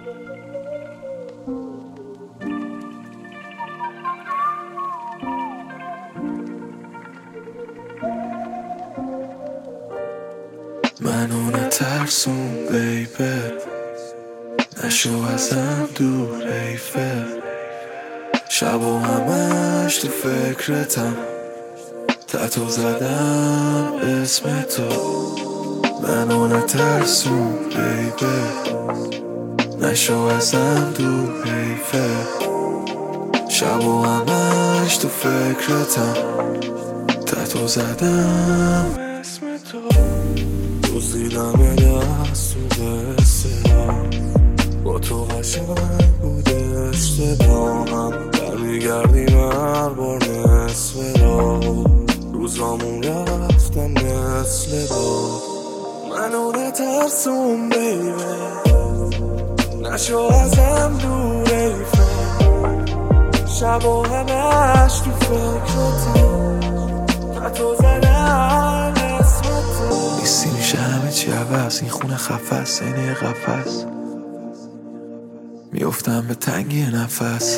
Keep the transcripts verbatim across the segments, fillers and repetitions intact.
منو نترسون بیبه، نشو ازم دور حیفه، شب و همش تو فکرتم، تتو زدم اسم تو. منو نترسون بیبه، نشو ازم دور حیفه، شب و همش تو فکرتم، تتو زدم اسم تو. دزدیدم یه دست تو قصه ها، با تو قشنگ بوده اشتباهم، برمیگردیم هر بار نصف راه، روزامون رفتن مثل باد. منو نترسون بیبه، نشو ازم دور حیفه، شب و همش تو فکرتم، تتو زدم اسم تو. نیستی میشه همه چی عوض، این خونه خفص اینه یه قفص، میافتم به تنگی نفس،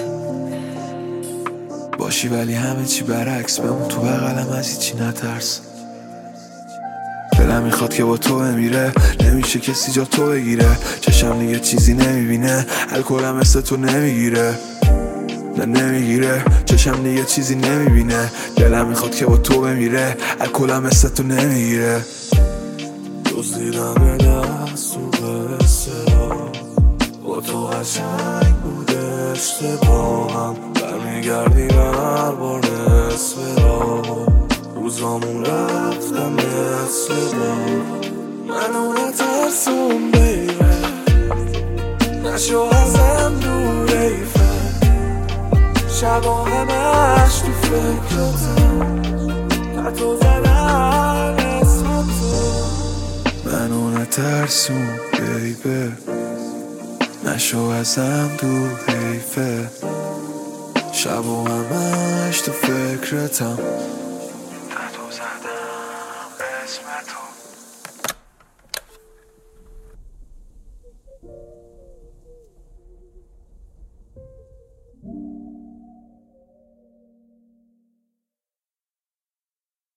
باشی ولی همه چی برعکس، بمون تو بغلم از هیچی نترس. دلم میخواد که با تو بمیره، نمیشه کسی جا تو بگیره، چشم دیگه چیزی نمیبینه، الکلم مثل تو نمیگیره، نه نمیگیره، چشم دیگه چیزی نمیبینه، دلم میخواد که با تو بمیره، الکلم مثل تو نمیگیره. دزدیدم یه دست تو قصه ها، با تو قشنگ بوده اشتباهم، برمیگردیم هر بار نصف راه، روزامون رفتن مثل باد. منو نترسون بیبه، نشو ازم دور حیفه، شب و همش تو فکرتم، تتو زدم اسم تو. منو نترسون بیبه، نشو ازم دور حیفه، شب و همش تو فکرتم،